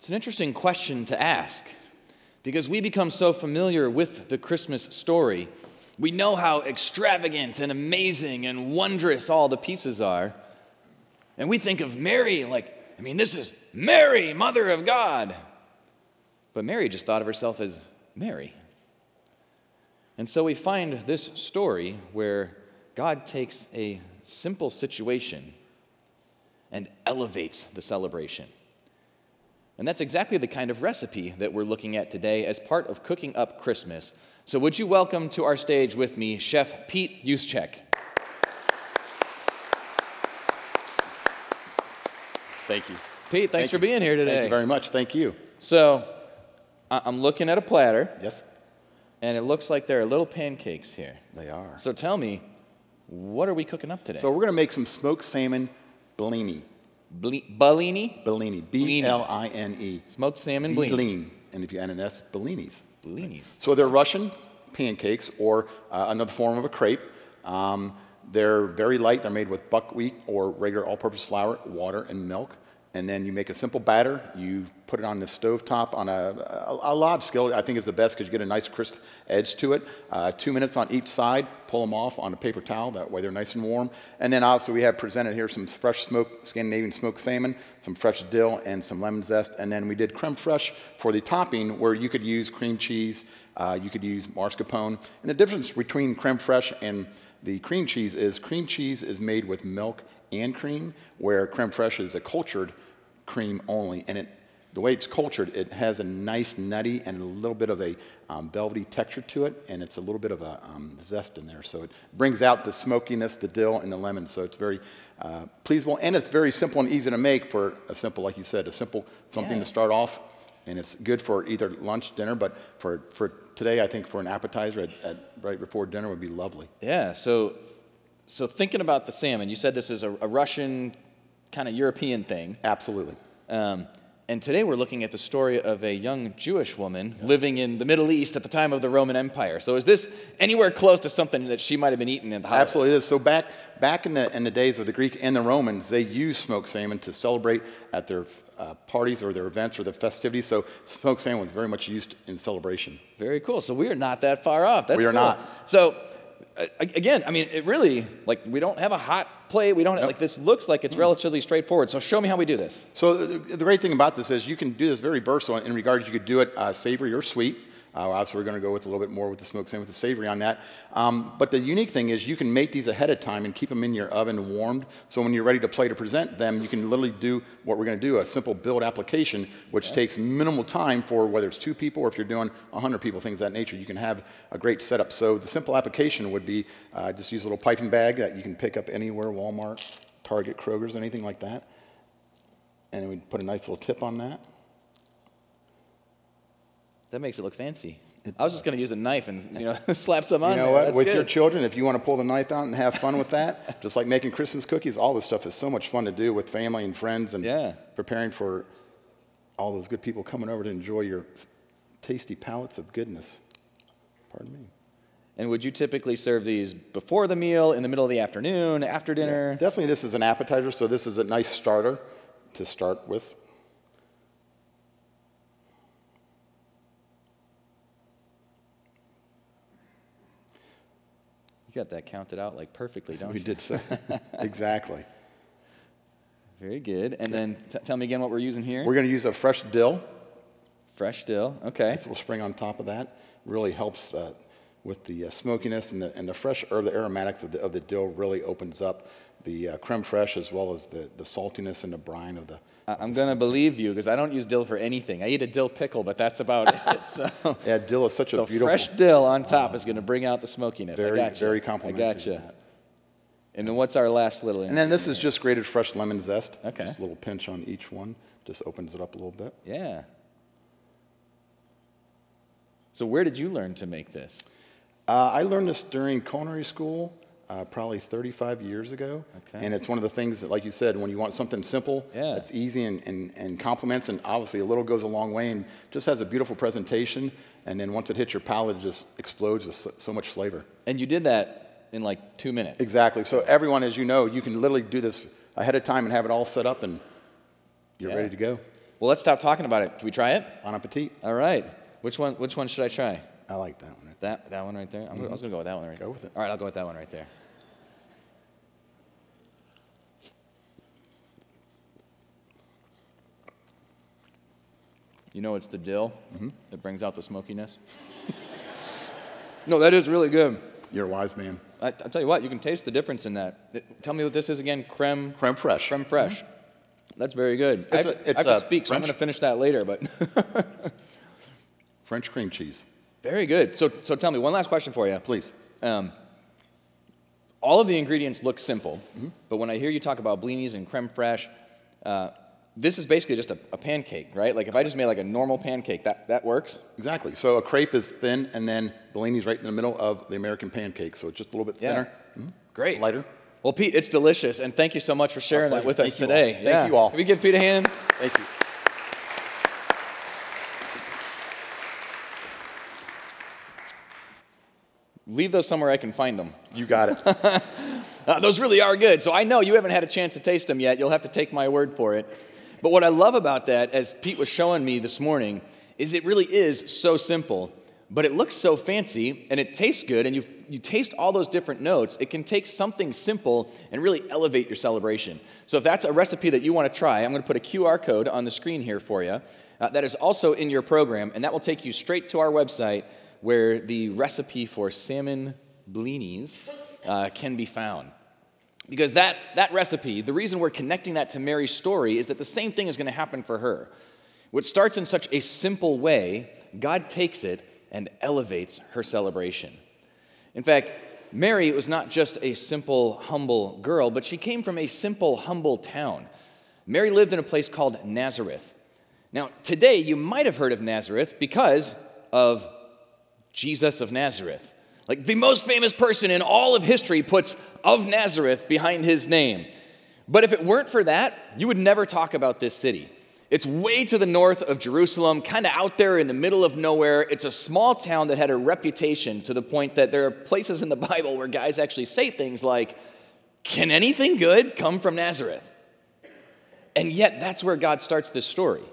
It's an interesting question to ask because we become so familiar with the Christmas story. We know how extravagant and amazing and wondrous all the pieces are. And we think of Mary this is Mary, Mother of God. But Mary just thought of herself as Mary. And so we find this story where God takes a simple situation and elevates the celebration. And that's exactly the kind of recipe that we're looking at today as part of Cooking Up Christmas. So would you welcome to our stage with me Chef Pete Juszczyk. Thank you. Pete, thanks for being here today. Thank you very much. Thank you. So I'm looking at a platter. Yes. And it looks like there are little pancakes here. They are. So tell me, what are we cooking up today? So we're going to make some smoked salmon blini. Bellini? Bellini. B-L-I-N-E. Smoked salmon blini. Blini. And if you add an S, bellinis. Bellinis. So they're Russian pancakes or another form of a crepe. They're very light. They're made with buckwheat or regular all-purpose flour, water, and milk. And then you make a simple batter. You put it on the stovetop on a large skillet. I think is the best because you get a nice crisp edge to it. 2 minutes on each side. Pull them off on a paper towel. That way they're nice and warm. And then also we have presented here some fresh Scandinavian smoked salmon, some fresh dill, and some lemon zest. And then we did creme fraiche for the topping where you could use cream cheese. You could use mascarpone. And the difference between creme fraiche and the cream cheese is made with milk and cream, where creme fraiche is a cultured cream only. And the way it's cultured, it has a nice nutty and a little bit of a velvety texture to it, and it's a little bit of a zest in there. So it brings out the smokiness, the dill, and the lemon. So it's very pleasable, and it's very simple and easy to make for a simple, like you said, something to start off. And it's good for either lunch, dinner, but for today, I think for an appetizer right before dinner would be lovely. Yeah, so thinking about the salmon, you said this is a Russian kind of European thing. Absolutely. And today we're looking at the story of a young Jewish woman living in the Middle East at the time of the Roman Empire. So is this anywhere close to something that she might have been eating in the holidays? Absolutely is. So back in the days of the Greek and the Romans, they used smoked salmon to celebrate at their parties or their events or their festivities. So smoked salmon was very much used in celebration. Very cool. So we are not that far off. That's we are cool. not. So again, it really, we don't have a hot plate. We don't have, this looks like it's relatively straightforward. So show me how we do this. So the great thing about this is you can do this very versatile in regards you could do it savory or sweet. Obviously, we're going to go with a little bit more with the smoked salmon, with the savory on that. But the unique thing is you can make these ahead of time and keep them in your oven warmed. So when you're ready to plate or present them, you can literally do what we're going to do, a simple build application, which takes minimal time for whether it's 2 people or if you're doing 100 people, things of that nature. You can have a great setup. So the simple application would be just use a little piping bag that you can pick up anywhere, Walmart, Target, Kroger's, anything like that. And we put a nice little tip on that. That makes it look fancy. I was just going to use a knife and slap some on there. You know what? That's with good. your children, if you want to pull the knife out and have fun with that, just like making Christmas cookies, all this stuff is so much fun to do with family and friends and preparing for all those good people coming over to enjoy your tasty palettes of goodness. Pardon me. And would you typically serve these before the meal, in the middle of the afternoon, after dinner? Yeah, definitely this is an appetizer, so this is a nice starter to start with. You got that counted out perfectly, don't you? We did so. Exactly. Very good. And then tell me again what we're using here. We're going to use a fresh dill. Fresh dill, okay. This will spring on top of that. Really helps with the smokiness and the fresh herb, the aromatics of the dill really opens up the creme fraiche as well as the saltiness and the brine of the. I'm going to believe you because I don't use dill for anything. I eat a dill pickle, but that's about it. So. Yeah, dill is such a beautiful. Fresh dill on top is going to bring out the smokiness. Very, I gotcha. very complimentary. I gotcha. And then what's our last little? And then this is just grated fresh lemon zest. Okay. Just a little pinch on each one. Just opens it up a little bit. Yeah. So where did you learn to make this? I learned this during culinary school. Probably 35 years ago. Okay. And it's one of the things that, like you said, when you want something simple, that's easy and complements, and obviously a little goes a long way and just has a beautiful presentation, and then once it hits your palate, it just explodes with so much flavor. And you did that in 2 minutes. Exactly. So everyone, as you know, you can literally do this ahead of time and have it all set up, and you're ready to go. Well, let's stop talking about it. Can we try it? Bon appetit. All right. Which one should I try? I like that one. That one right there? I was going to go with that one right there. Go with it. All right, I'll go with that one right there. You know it's the dill that brings out the smokiness? No, that is really good. You're a wise man. I'll tell you what, you can taste the difference in that. Tell me what this is again. Creme fraiche. Creme fraiche. That's very good. I It's have to speak, so I'm going to finish that later. But French cream cheese. very good. So tell me, one last question for you. Please. All of the ingredients look simple, but when I hear you talk about blinis and creme fraiche, this is basically just a pancake, right? Like if I just made like a normal pancake, that works? Exactly. So a crepe is thin, and then Bellini's right in the middle of the American pancake, so it's just a little bit thinner. Great. Lighter. Well, Pete, it's delicious, and thank you so much for sharing that with us Thank you today. all. Thank you all. Can we give Pete a hand? Thank you. Leave those somewhere I can find them. You got it. Those really are good. So I know you haven't had a chance to taste them yet. You'll have to take my word for it. But what I love about that, as Pete was showing me this morning, is it really is so simple, but it looks so fancy, and it tastes good, and you taste all those different notes. It can take something simple and really elevate your celebration. So if that's a recipe that you want to try, I'm going to put a QR code on the screen here for you. That is also in your program, and that will take you straight to our website where the recipe for salmon blinis can be found. Because that recipe, the reason we're connecting that to Mary's story is that the same thing is going to happen for her. What starts in such a simple way, God takes it and elevates her celebration. In fact, Mary was not just a simple, humble girl, but she came from a simple, humble town. Mary lived in a place called Nazareth. Now, today you might have heard of Nazareth because of Jesus of Nazareth. Like the most famous person in all of history puts of Nazareth behind his name. But if it weren't for that, you would never talk about this city. It's way to the north of Jerusalem, kind of out there in the middle of nowhere. It's a small town that had a reputation to the point that there are places in the Bible where guys actually say things like, "Can anything good come from Nazareth?" And yet that's where God starts this story.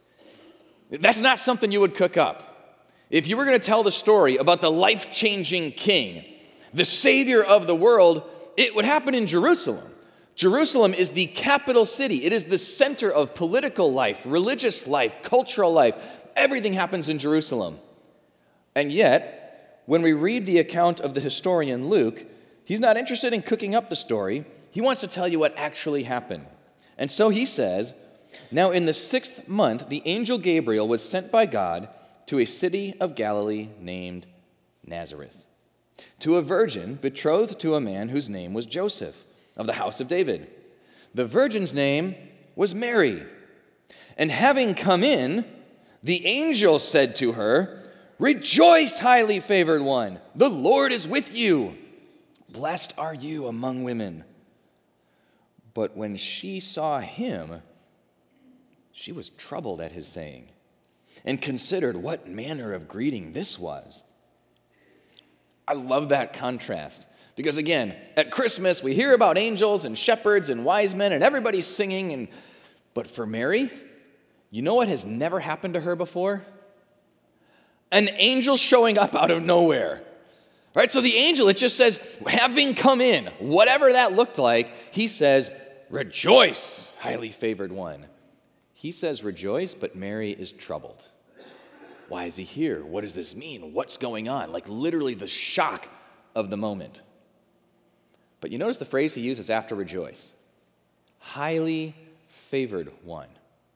That's not something you would cook up. If you were going to tell the story about the life-changing king, the savior of the world, it would happen in Jerusalem. Jerusalem is the capital city. It is the center of political life, religious life, cultural life. Everything happens in Jerusalem. And yet, when we read the account of the historian Luke, he's not interested in cooking up the story. He wants to tell you what actually happened. And so he says, "Now in the 6th month, the angel Gabriel was sent by God to a city of Galilee named Nazareth, to a virgin betrothed to a man whose name was Joseph, of the house of David. The virgin's name was Mary. And having come in, the angel said to her, 'Rejoice, highly favored one, the Lord is with you. Blessed are you among women.' But when she saw him, she was troubled at his saying, and considered what manner of greeting this was." I love that contrast. Because again, at Christmas, we hear about angels and shepherds and wise men and everybody's singing. But for Mary, you know what has never happened to her before? An angel showing up out of nowhere. Right? So the angel, it just says, having come in, whatever that looked like, he says, "Rejoice, highly favored one." He says rejoice, but Mary is troubled. Why is he here? What does this mean? What's going on? Like literally the shock of the moment. But you notice the phrase he uses after rejoice. Highly favored one.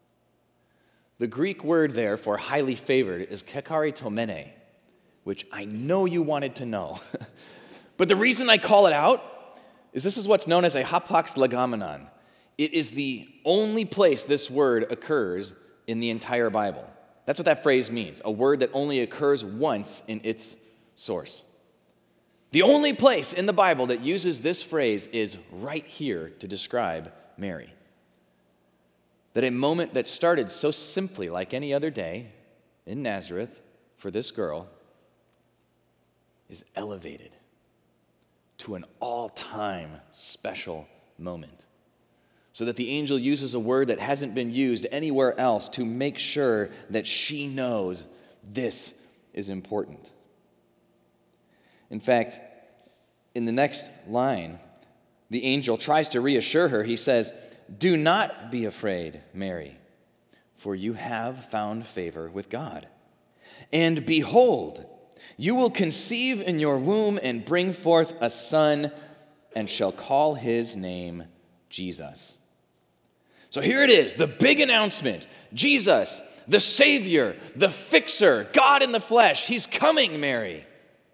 The Greek word there for highly favored is kecharitomene, which I know you wanted to know. But the reason I call it out is this is what's known as a hapax legomenon. It is the only place this word occurs in the entire Bible. That's what that phrase means, a word that only occurs once in its source. The only place in the Bible that uses this phrase is right here to describe Mary. That a moment that started so simply like any other day in Nazareth for this girl is elevated to an all-time special moment. so that the angel uses a word that hasn't been used anywhere else to make sure that she knows this is important. In fact, in the next line, the angel tries to reassure her. He says, "Do not be afraid, Mary, for you have found favor with God. And behold, you will conceive in your womb and bring forth a son, and shall call his name Jesus." So here it is, the big announcement. Jesus, the Savior, the fixer, God in the flesh. He's coming, Mary.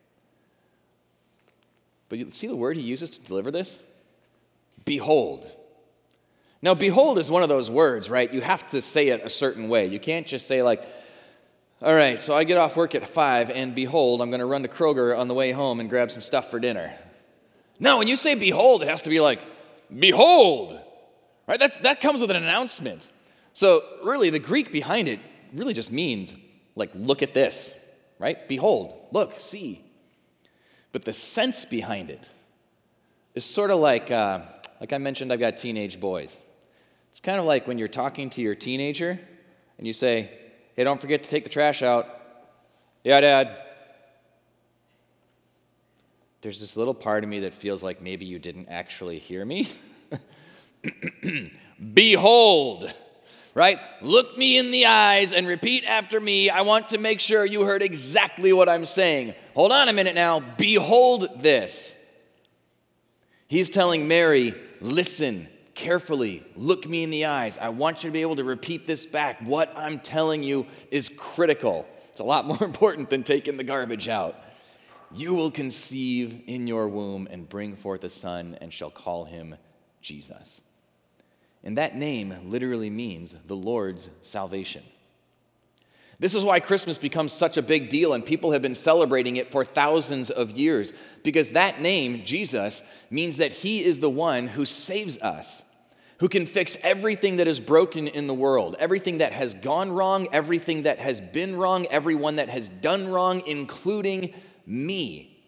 But you see the word he uses to deliver this? Behold. Now, behold is one of those words, right? You have to say it a certain way. You can't just say like, all right, so I get off work at 5, and behold, I'm going to run to Kroger on the way home and grab some stuff for dinner. No, when you say behold, it has to be like, behold, right? That comes with an announcement. So really, the Greek behind it really just means, like, look at this, right? Behold, look, see. But the sense behind it is sort of like I mentioned, I've got teenage boys. It's kind of like when you're talking to your teenager and you say, "Hey, don't forget to take the trash out." "Yeah, Dad." There's this little part of me that feels like maybe you didn't actually hear me. Behold, right? Look me in the eyes and repeat after me. I want to make sure you heard exactly what I'm saying. Hold on a minute now. Behold this. He's telling Mary, listen carefully. Look me in the eyes. I want you to be able to repeat this back. What I'm telling you is critical. It's a lot more important than taking the garbage out. You will conceive in your womb and bring forth a son and shall call him Jesus. And that name literally means the Lord's salvation. This is why Christmas becomes such a big deal, and people have been celebrating it for thousands of years, because that name, Jesus, means that he is the one who saves us, who can fix everything that is broken in the world, everything that has gone wrong, everything that has been wrong, everyone that has done wrong, including me.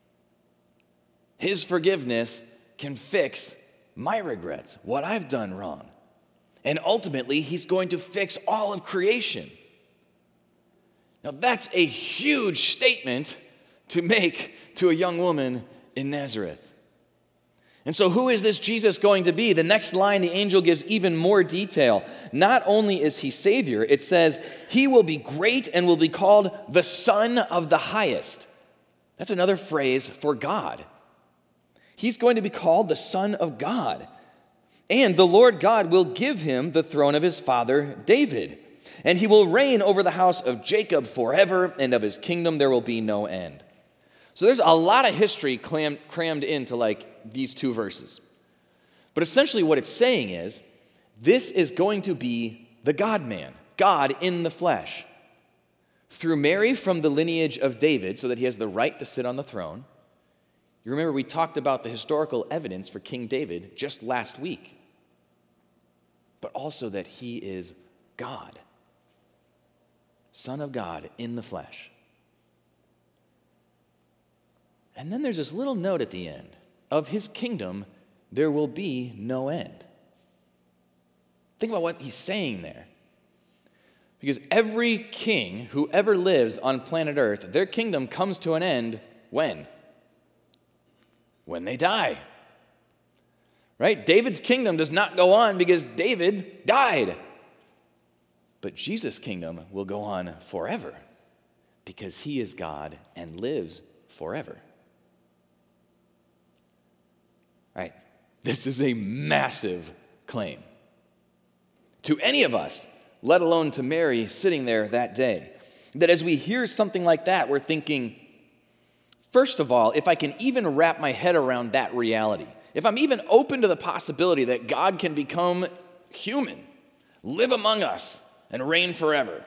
His forgiveness can fix my regrets, what I've done wrong. And ultimately, he's going to fix all of creation. Now, that's a huge statement to make to a young woman in Nazareth. And so who is this Jesus going to be? The next line, the angel gives even more detail. Not only is he Savior, it says, he will be great and will be called the Son of the Highest. That's another phrase for God. He's going to be called the Son of God. And the Lord God will give him the throne of his father David. And he will reign over the house of Jacob forever, and of his kingdom there will be no end. So there's a lot of history crammed into like these two verses. But essentially what it's saying is, this is going to be the God-man, God in the flesh. Through Mary from the lineage of David, so that he has the right to sit on the throne. You remember we talked about the historical evidence for King David just last week. But also that he is God. Son of God in the flesh. And then there's this little note at the end. Of his kingdom, there will be no end. Think about what he's saying there. Because every king who ever lives on planet Earth, their kingdom comes to an end when? When they die. Right? David's kingdom does not go on because David died. But Jesus' kingdom will go on forever because he is God and lives forever. Right? This is a massive claim to any of us, let alone to Mary sitting there that day. That as we hear something like that, we're thinking, first of all, if I can even wrap my head around that reality, if I'm even open to the possibility that God can become human, live among us, and reign forever.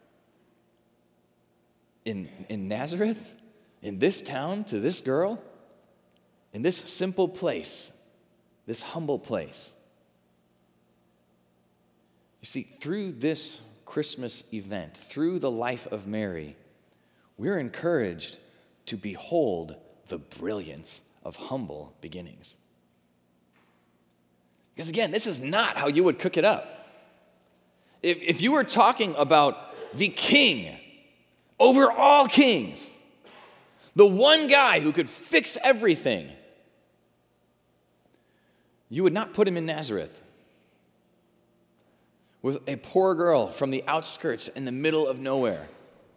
In Nazareth, in this town, to this girl, in this simple place, this humble place. You see, through this Christmas event, through the life of Mary, we're encouraged to behold the brilliance of humble beginnings. Because again, this is not how you would cook it up. If you were talking about the king over all kings, the one guy who could fix everything, you would not put him in Nazareth with a poor girl from the outskirts in the middle of nowhere.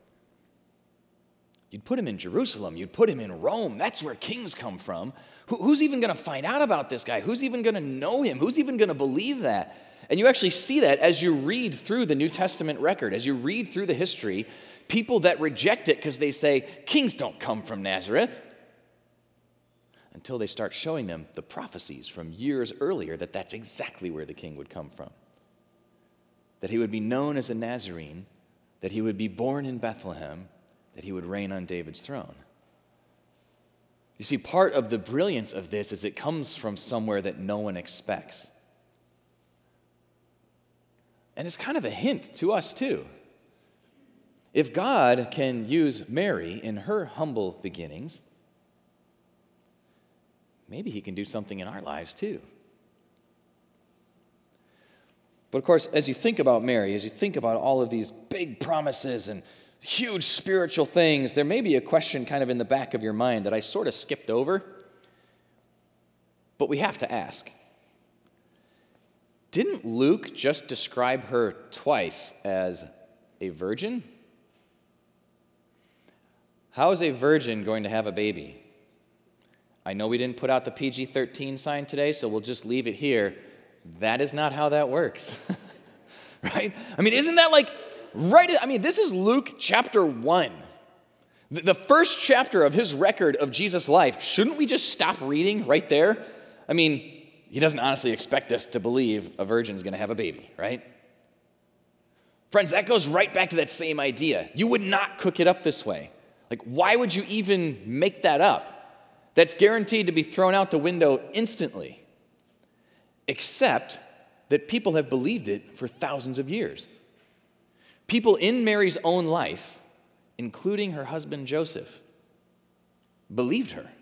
You'd put him in Jerusalem. You'd put him in Rome. That's where kings come from. Who's even going to find out about this guy? Who's even going to know him? Who's even going to believe that? And you actually see that as you read through the New Testament record, as you read through the history, people that reject it because they say, kings don't come from Nazareth, until they start showing them the prophecies from years earlier that that's exactly where the king would come from. That he would be known as a Nazarene, that he would be born in Bethlehem, that he would reign on David's throne. You see, part of the brilliance of this is it comes from somewhere that no one expects. And it's kind of a hint to us too. If God can use Mary in her humble beginnings, maybe he can do something in our lives too. But of course, as you think about Mary, as you think about all of these big promises and huge spiritual things, there may be a question kind of in the back of your mind that I sort of skipped over, but we have to ask. Didn't Luke just describe her twice as a virgin? How is a virgin going to have a baby? I know we didn't put out the PG-13 sign today, so we'll just leave it here. That is not how that works, right? I mean, isn't that like, right? I mean, this is Luke chapter 1. The first chapter of his record of Jesus' life. Shouldn't we just stop reading right there? I mean, he doesn't honestly expect us to believe a virgin's going to have a baby, right? Friends, that goes right back to that same idea. You would not cook it up this way. Like, why would you even make that up? That's guaranteed to be thrown out the window instantly. Except that people have believed it for thousands of years. People in Mary's own life, including her husband Joseph, believed her.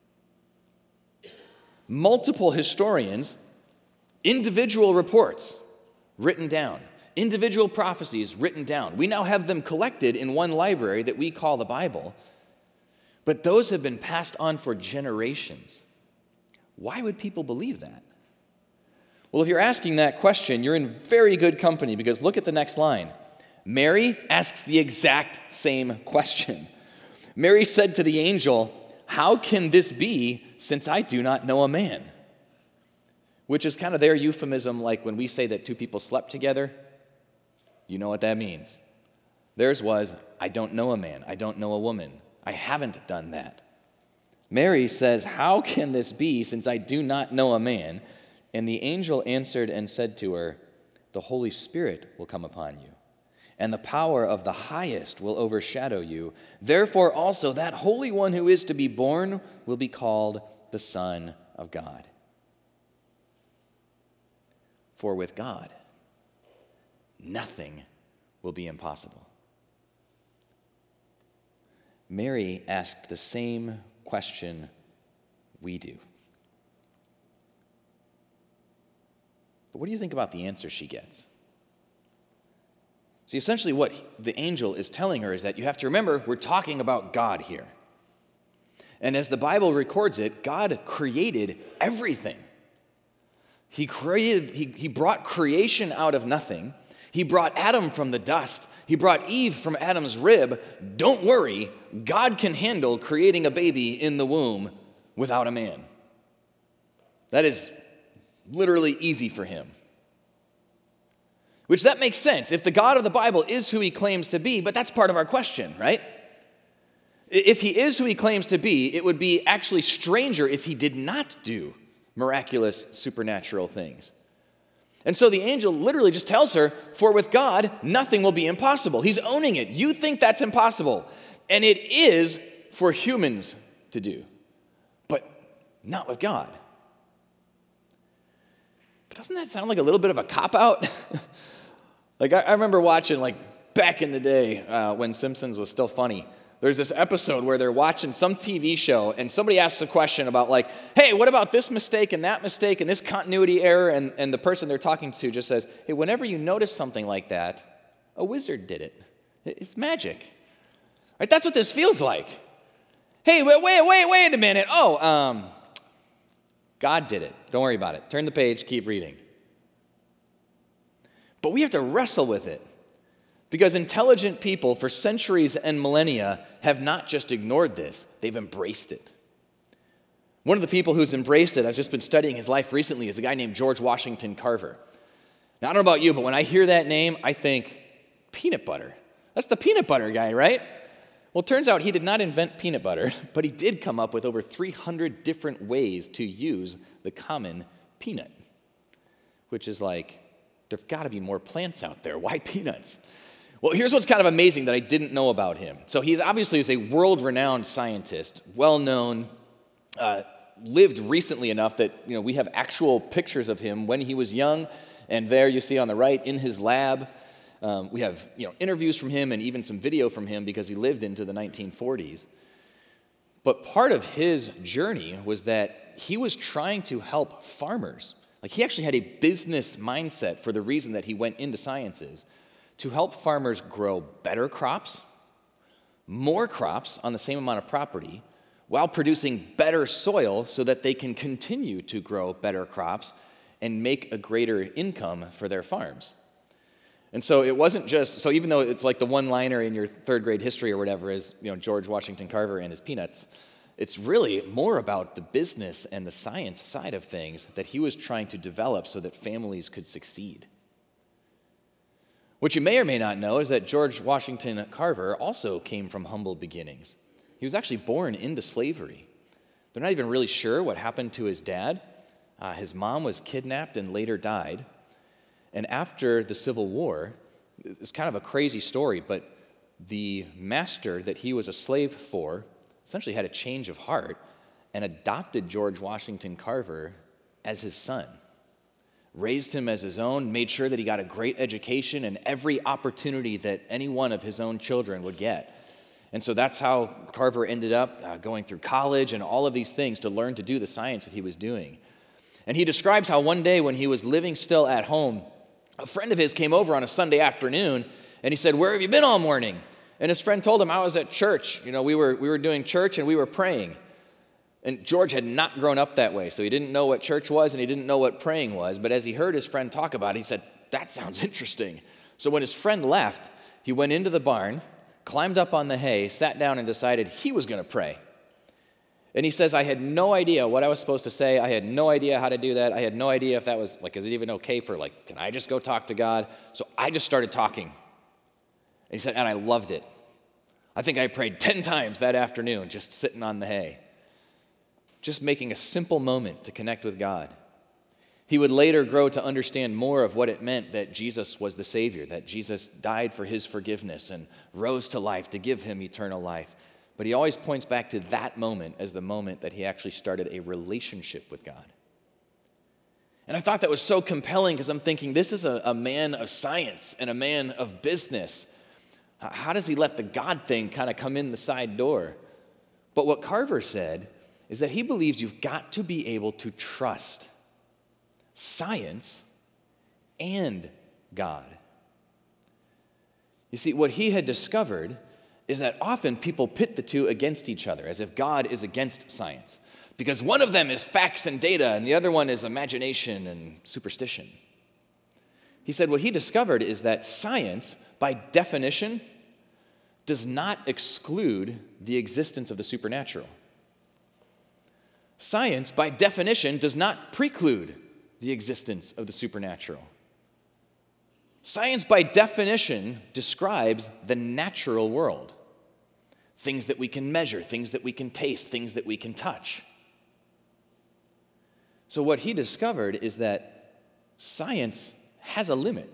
Multiple historians, individual reports written down, individual prophecies written down. We now have them collected in one library that we call the Bible, but those have been passed on for generations. Why would people believe that? Well, if you're asking that question, you're in very good company, because look at the next line. Mary asks the exact same question. Mary said to the angel, "How can this be, since I do not know a man?" Which is kind of their euphemism, like when we say that two people slept together. You know what that means. Theirs was, I don't know a man. I don't know a woman. I haven't done that. Mary says, "How can this be, since I do not know a man?" And the angel answered and said to her, "The Holy Spirit will come upon you, and the power of the highest will overshadow you. Therefore also that Holy One who is to be born will be called the Son of God." For with God, nothing will be impossible. Mary asked the same question we do. But what do you think about the answer she gets? See, essentially what the angel is telling her is that you have to remember, we're talking about God here. And as the Bible records it, God created everything. He brought creation out of nothing. He brought Adam from the dust. He brought Eve from Adam's rib. Don't worry, God can handle creating a baby in the womb without a man. That is literally easy for him. Which that makes sense if the God of the Bible is who he claims to be, but that's part of our question, right? If he is who he claims to be, it would be actually stranger if he did not do miraculous supernatural things. And so the angel literally just tells her, for with God, nothing will be impossible. He's owning it. You think that's impossible. And it is for humans to do, but not with God. But doesn't that sound like a little bit of a cop-out? Like I remember watching, like back in the day when Simpsons was still funny, there's this episode where they're watching some TV show and somebody asks a question about like, hey, what about this mistake and this continuity error? And the person they're talking to just says, hey, whenever you notice something like that, a wizard did it. It's magic. Right? That's what this feels like. Hey, wait a minute. God did it. Don't worry about it. Turn the page, keep reading. But we have to wrestle with it because intelligent people for centuries and millennia have not just ignored this, they've embraced it. One of the people who's embraced it, I've just been studying his life recently, is a guy named George Washington Carver. Now, I don't know about you, but when I hear that name, I think peanut butter. That's the peanut butter guy, right? Well, it turns out he did not invent peanut butter, but he did come up with over 300 different ways to use the common peanut, which is like, there've got to be more plants out there. Why peanuts? Well, here's what's kind of amazing that I didn't know about him. So he obviously is a world-renowned scientist, well-known, lived recently enough that we have actual pictures of him when he was young, and there you see on the right in his lab. We have interviews from him and even some video from him because he lived into the 1940s. But part of his journey was that he was trying to help farmers. Like he actually had a business mindset for the reason that he went into sciences, to help farmers grow better crops, more crops on the same amount of property, while producing better soil so that they can continue to grow better crops and make a greater income for their farms. And so it wasn't just, so even though it's like the one-liner in your third grade history or whatever is, George Washington Carver and his peanuts, it's really more about the business and the science side of things that he was trying to develop so that families could succeed. What you may or may not know is that George Washington Carver also came from humble beginnings. He was actually born into slavery. They're not even really sure what happened to his dad. His mom was kidnapped and later died. And after the Civil War, it's kind of a crazy story, but the master that he was a slave for essentially had a change of heart and adopted George Washington Carver as his son, raised him as his own, made sure that he got a great education and every opportunity that any one of his own children would get. And so that's how Carver ended up going through college and all of these things to learn to do the science that he was doing. And he describes how one day when he was living still at home, a friend of his came over on a Sunday afternoon, and he said, "Where have you been all morning?" And his friend told him, "I was at church. We were doing church, and we were praying." And George had not grown up that way, so he didn't know what church was, and he didn't know what praying was. But as he heard his friend talk about it, he said, "That sounds interesting." So when his friend left, he went into the barn, climbed up on the hay, sat down, and decided he was going to pray. And he says, I had no idea what I was supposed to say. I had no idea how to do that. I had no idea if that was, is it even okay for, can I just go talk to God? So I just started talking. And he said, and I loved it. I think I prayed 10 times that afternoon, just sitting on the hay, just making a simple moment to connect with God. He would later grow to understand more of what it meant that Jesus was the Savior, that Jesus died for his forgiveness and rose to life to give him eternal life. But he always points back to that moment as the moment that he actually started a relationship with God. And I thought that was so compelling because I'm thinking, this is a man of science and a man of business. How does he let the God thing kind of come in the side door? But what Carver said is that he believes you've got to be able to trust science and God. You see, what he had discovered is that often people pit the two against each other, as if God is against science, because one of them is facts and data, and the other one is imagination and superstition. He said what he discovered is that science, by definition, does not exclude the existence of the supernatural. Science, by definition, does not preclude the existence of the supernatural. Science, by definition, describes the natural world. Things that we can measure, things that we can taste, things that we can touch. So what he discovered is that science has a limit.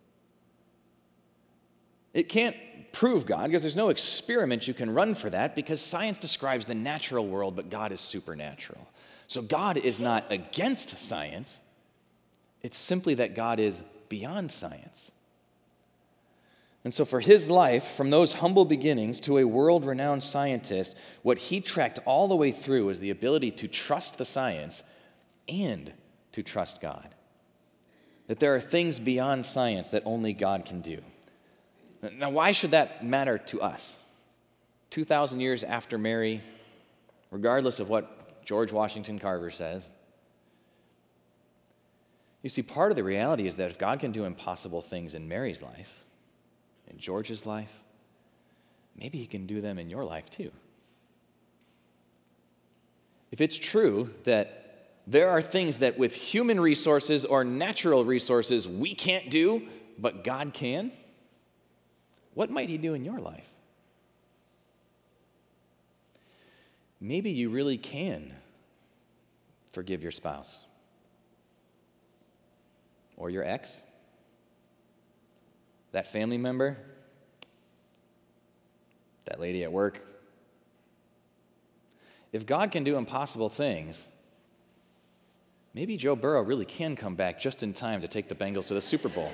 It can't prove God because there's no experiment you can run for that because science describes the natural world, but God is supernatural. So God is not against science. It's simply that God is beyond science. And so for his life, from those humble beginnings to a world-renowned scientist, what he tracked all the way through was the ability to trust the science and to trust God. That there are things beyond science that only God can do. Now, why should that matter to us? 2,000 years after Mary, regardless of what George Washington Carver says. You see, part of the reality is that if God can do impossible things in Mary's life, in George's life, maybe he can do them in your life too. If it's true that there are things that with human resources or natural resources we can't do, but God can, what might he do in your life? Maybe you really can forgive your spouse or your ex, that family member, that lady at work. If God can do impossible things, maybe Joe Burrow really can come back just in time to take the Bengals to the Super Bowl.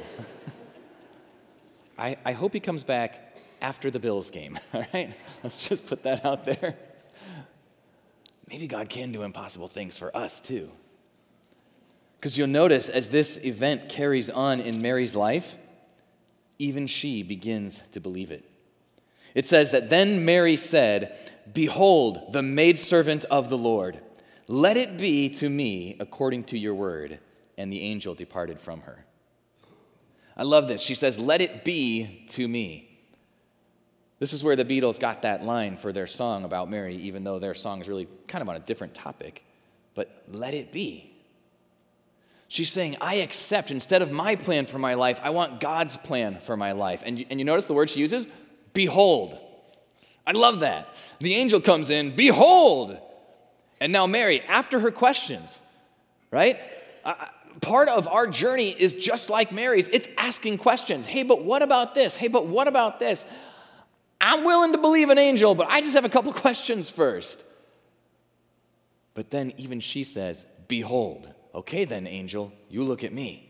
I hope he comes back after the Bills game, all right? Let's just put that out there. Maybe God can do impossible things for us too. Because you'll notice as this event carries on in Mary's life, even she begins to believe it. It says that then Mary said, "Behold, the maidservant of the Lord. Let it be to me according to your word." And the angel departed from her. I love this. She says, "Let it be to me." This is where the Beatles got that line for their song about Mary, even though their song is really kind of on a different topic. But let it be. She's saying, I accept, instead of my plan for my life, I want God's plan for my life. And you notice the word she uses? Behold. I love that. The angel comes in, behold. And now Mary, after her questions, right? Part of our journey is just like Mary's. It's asking questions. Hey, but what about this? Hey, but what about this? I'm willing to believe an angel, but I just have a couple questions first. But then even she says, behold. Okay then, angel, you look at me.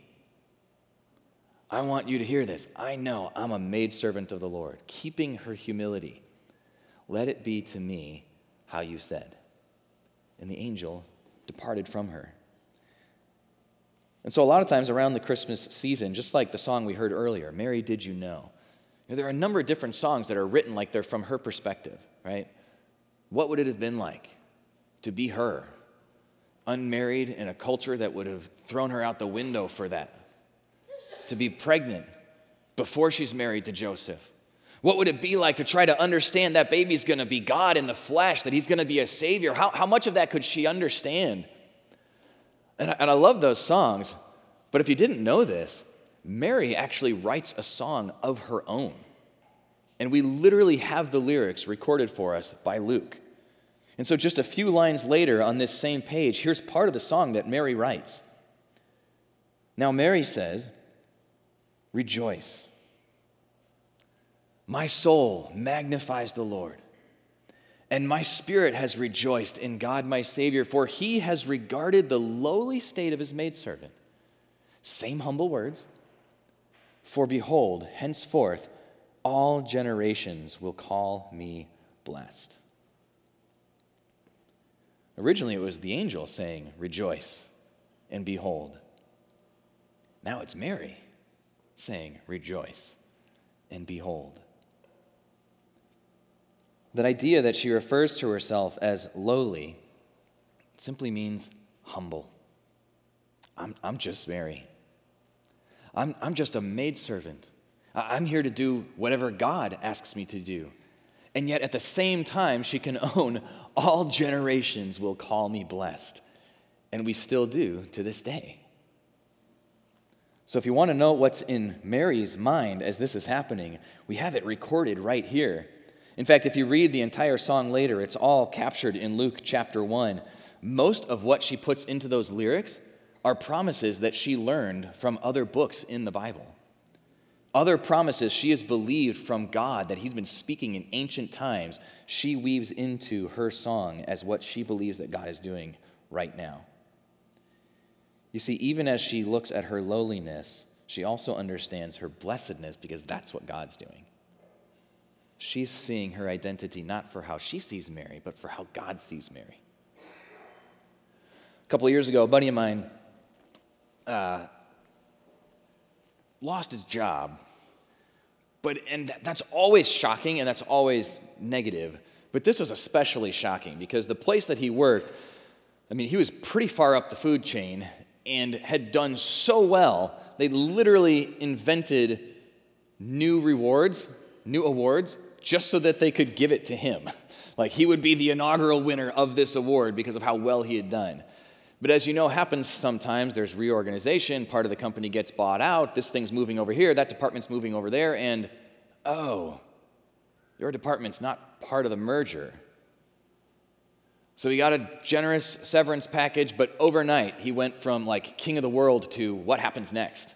I want you to hear this. I know I'm a maidservant of the Lord, keeping her humility. Let it be to me how you said. And the angel departed from her. And so a lot of times around the Christmas season, just like the song we heard earlier, Mary, Did You Know? There are a number of different songs that are written like they're from her perspective, right? What would it have been like to be her, unmarried in a culture that would have thrown her out the window for that? To be pregnant before she's married to Joseph. What would it be like to try to understand that baby's going to be God in the flesh, that he's going to be a savior? How much of that could she understand? And I love those songs, but if you didn't know this, Mary actually writes a song of her own. And we literally have the lyrics recorded for us by Luke. And so just a few lines later on this same page, here's part of the song that Mary writes. Now Mary says, rejoice. My soul magnifies the Lord, and my spirit has rejoiced in God my Savior, for he has regarded the lowly state of his maidservant. Same humble words. For behold, henceforth all generations will call me blessed. Originally, it was the angel saying, rejoice and behold. Now it's Mary saying, rejoice and behold. That idea that she refers to herself as lowly simply means humble. I'm just Mary. I'm just a maidservant. I'm here to do whatever God asks me to do. And yet at the same time, she can own all generations will call me blessed. And we still do to this day. So if you want to know what's in Mary's mind as this is happening, we have it recorded right here. In fact, if you read the entire song later, it's all captured in Luke chapter 1. Most of what she puts into those lyrics are promises that she learned from other books in the Bible. Other promises she has believed from God that he's been speaking in ancient times, she weaves into her song as what she believes that God is doing right now. You see, even as she looks at her lowliness, she also understands her blessedness because that's what God's doing. She's seeing her identity not for how she sees Mary, but for how God sees Mary. A couple of years ago, a buddy of mine lost his job. And that's always shocking, and that's always negative. But this was especially shocking because the place that he worked, he was pretty far up the food chain and had done so well, they literally invented new awards, just so that they could give it to him. Like he would be the inaugural winner of this award because of how well he had done. But as you know, happens sometimes, there's reorganization, part of the company gets bought out, this thing's moving over here, that department's moving over there, and your department's not part of the merger. So he got a generous severance package, but overnight he went from like king of the world to what happens next.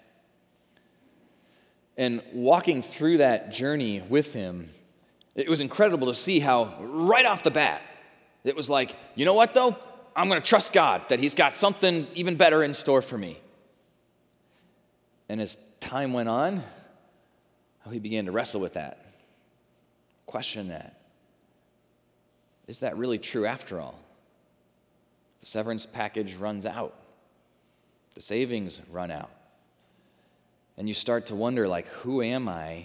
And walking through that journey with him, it was incredible to see how right off the bat, it was like, you know what though? I'm going to trust God that he's got something even better in store for me. And as time went on, how he began to wrestle with that, question that. Is that really true after all? The severance package runs out. The savings run out. And you start to wonder, like, who am I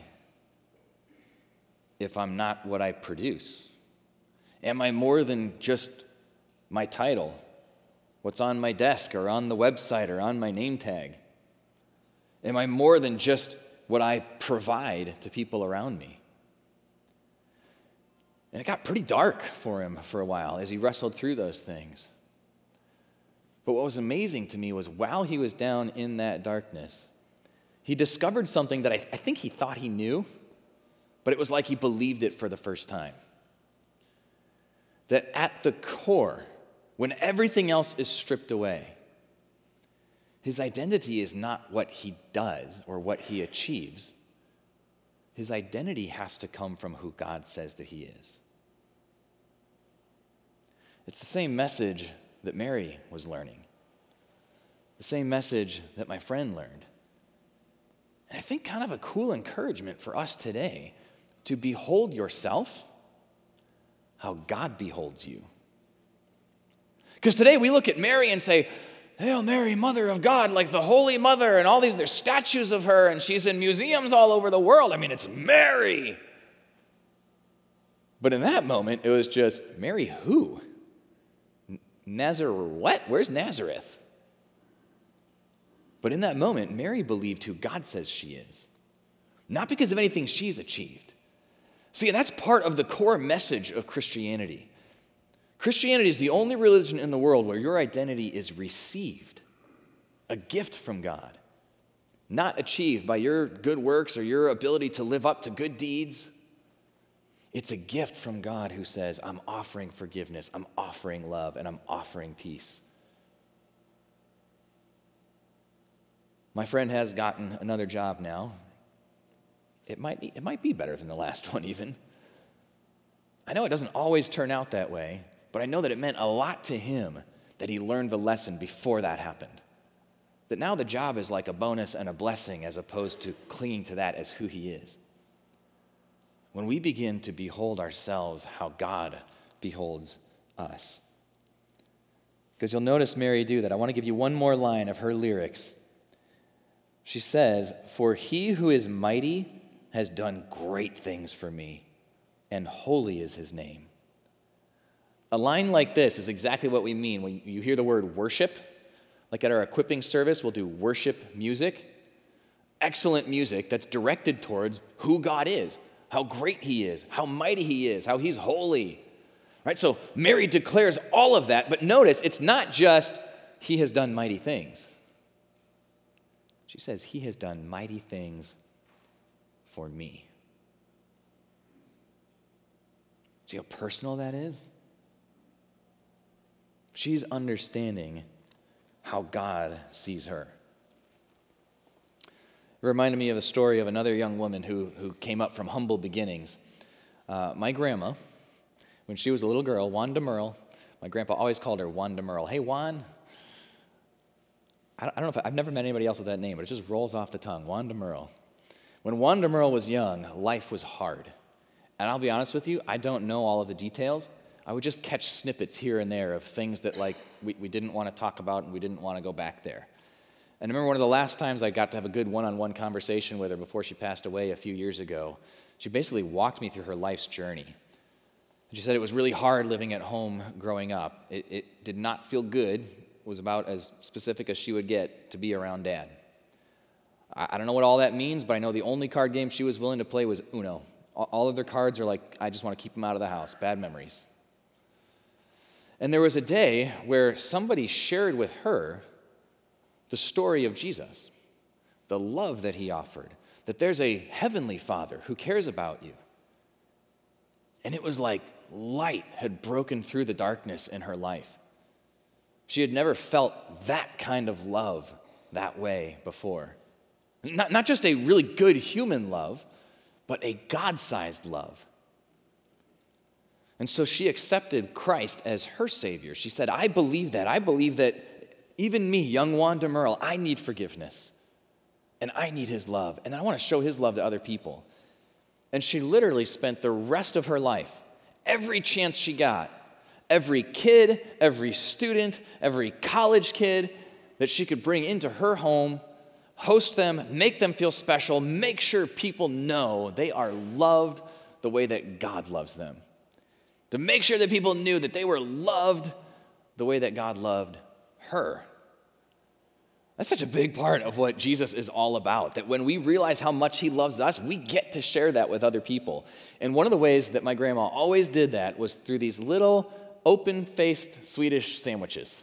if I'm not what I produce? Am I more than just my title, what's on my desk or on the website or on my name tag? Am I more than just what I provide to people around me? And it got pretty dark for him for a while as he wrestled through those things. But what was amazing to me was while he was down in that darkness, he discovered something that I think he thought he knew, but it was like he believed it for the first time. That at the core, when everything else is stripped away, his identity is not what he does or what he achieves. His identity has to come from who God says that he is. It's the same message that Mary was learning, the same message that my friend learned. And I think kind of a cool encouragement for us today to behold yourself how God beholds you. Because today we look at Mary and say, Hail Mary, Mother of God, like the Holy Mother, and all these, there's statues of her, and she's in museums all over the world. It's Mary. But in that moment, it was just, Mary who? What? Where's Nazareth? But in that moment, Mary believed who God says she is, not because of anything she's achieved. See, and that's part of the core message of Christianity. Christianity is the only religion in the world where your identity is received, a gift from God, not achieved by your good works or your ability to live up to good deeds. It's a gift from God who says, I'm offering forgiveness, I'm offering love, and I'm offering peace. My friend has gotten another job now. It might be better than the last one even. I know it doesn't always turn out that way, but I know that it meant a lot to him that he learned the lesson before that happened. That now the job is like a bonus and a blessing as opposed to clinging to that as who he is. When we begin to behold ourselves how God beholds us. Because you'll notice Mary do that. I want to give you one more line of her lyrics. She says, "For he who is mighty has done great things for me, and holy is his name." A line like this is exactly what we mean when you hear the word worship. Like at our equipping service, we'll do worship music. Excellent music that's directed towards who God is, how great he is, how mighty he is, how he's holy. Right? So Mary declares all of that, but notice it's not just he has done mighty things. She says he has done mighty things for me. See how personal that is? She's understanding how God sees her. It reminded me of a story of another young woman who came up from humble beginnings. My grandma, when she was a little girl, Wanda Merle, my grandpa always called her Wanda Merle. Hey, Juan. I don't know if I've never met anybody else with that name, but it just rolls off the tongue, Wanda Merle. When Wanda Merle was young, life was hard. And I'll be honest with you, I don't know all of the details. I would just catch snippets here and there of things that we didn't want to talk about and we didn't want to go back there. And I remember one of the last times I got to have a good one-on-one conversation with her before she passed away a few years ago. She basically walked me through her life's journey. She said it was really hard living at home growing up. It did not feel good. It was about as specific as she would get to be around Dad. I don't know what all that means, but I know the only card game she was willing to play was Uno. All of their cards are like, I just want to keep them out of the house, bad memories. And there was a day where somebody shared with her the story of Jesus, the love that he offered, that there's a heavenly Father who cares about you. And it was like light had broken through the darkness in her life. She had never felt that kind of love that way before. Not just a really good human love, but a God-sized love. And so she accepted Christ as her Savior. She said, I believe that. I believe that even me, young Wanda Merle, I need forgiveness. And I need his love. And I want to show his love to other people. And she literally spent the rest of her life, every chance she got, every kid, every student, every college kid that she could bring into her home, host them, make them feel special, make sure people know they are loved the way that God loves them. To make sure that people knew that they were loved the way that God loved her. That's such a big part of what Jesus is all about, that when we realize how much he loves us, we get to share that with other people. And one of the ways that my grandma always did that was through these little open-faced Swedish sandwiches.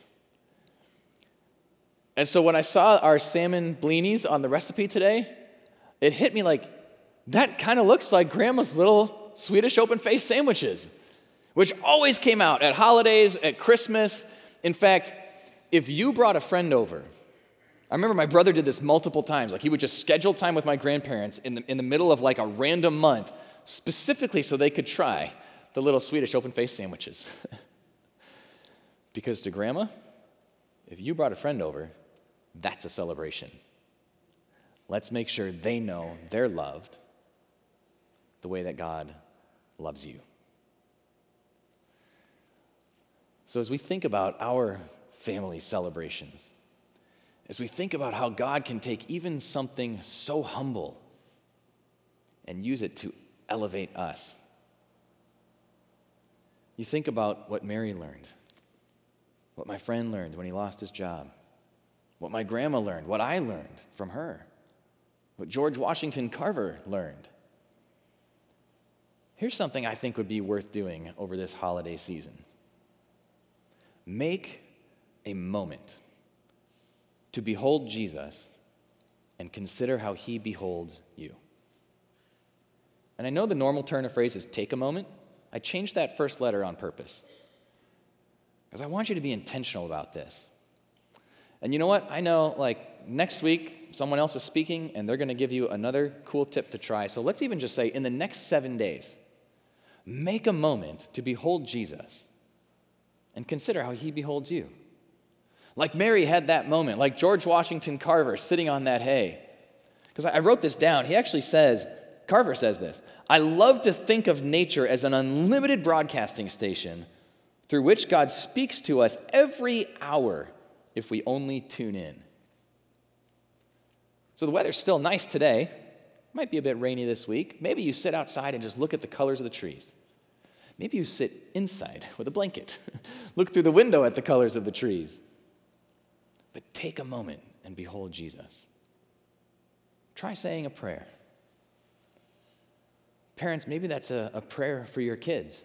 And so when I saw our salmon blinis on the recipe today, it hit me like, that kind of looks like Grandma's little Swedish open-faced sandwiches, which always came out at holidays, at Christmas. In fact, if you brought a friend over, I remember my brother did this multiple times. Like he would just schedule time with my grandparents in the middle of like a random month, specifically so they could try the little Swedish open-faced sandwiches. Because to Grandma, if you brought a friend over, that's a celebration. Let's make sure they know they're loved the way that God loves you. So as we think about our family celebrations, as we think about how God can take even something so humble and use it to elevate us, you think about what Mary learned, what my friend learned when he lost his job, what my grandma learned, what I learned from her, what George Washington Carver learned. Here's something I think would be worth doing over this holiday season. Make a moment to behold Jesus and consider how he beholds you. And I know the normal turn of phrase is take a moment. I changed that first letter on purpose because I want you to be intentional about this. And you know what? I know, like, next week, someone else is speaking, and they're going to give you another cool tip to try. So let's even just say, in the next 7 days, make a moment to behold Jesus and consider how he beholds you. Like Mary had that moment, like George Washington Carver sitting on that hay. Because I wrote this down. He actually says, Carver says this, I love to think of nature as an unlimited broadcasting station through which God speaks to us every hour if we only tune in. So the weather's still nice today. Might be a bit rainy this week. Maybe you sit outside and just look at the colors of the trees. Maybe you sit inside with a blanket. Look through the window at the colors of the trees. But take a moment and behold Jesus. Try saying a prayer. Parents, maybe that's a prayer for your kids,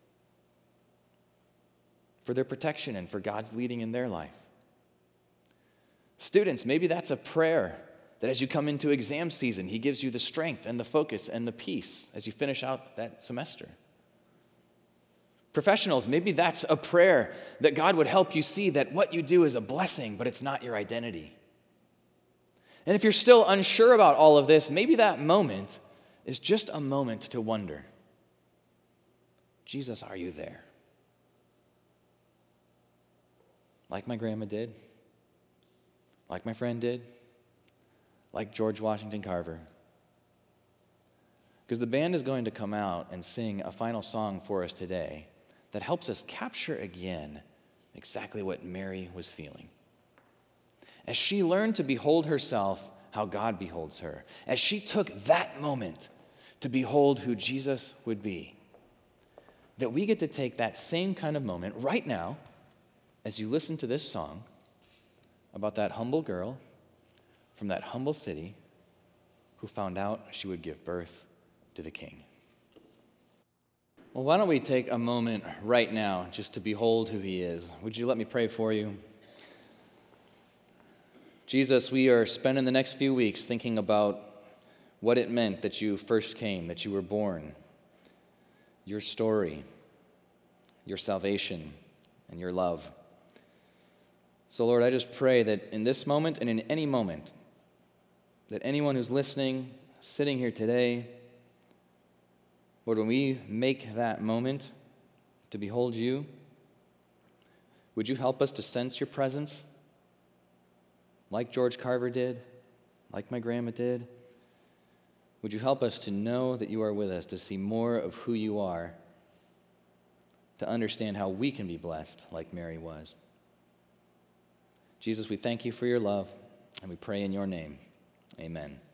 for their protection and for God's leading in their life. Students, maybe that's a prayer that as you come into exam season, he gives you the strength and the focus and the peace as you finish out that semester. Professionals, maybe that's a prayer that God would help you see that what you do is a blessing, but it's not your identity. And if you're still unsure about all of this, maybe that moment is just a moment to wonder, Jesus, are you there? Like my grandma did, like my friend did, like George Washington Carver. Because the band is going to come out and sing a final song for us today that helps us capture again exactly what Mary was feeling. As she learned to behold herself how God beholds her, as she took that moment to behold who Jesus would be, that we get to take that same kind of moment right now as you listen to this song about that humble girl from that humble city who found out she would give birth to the King. Well, why don't we take a moment right now just to behold who he is? Would you let me pray for you? Jesus, we are spending the next few weeks thinking about what it meant that you first came, that you were born, your story, your salvation, and your love. So, Lord, I just pray that in this moment and in any moment, that anyone who's listening, sitting here today, Lord, when we make that moment to behold you, would you help us to sense your presence like George Carver did, like my grandma did? Would you help us to know that you are with us, to see more of who you are, to understand how we can be blessed like Mary was? Jesus, we thank you for your love, and we pray in your name. Amen.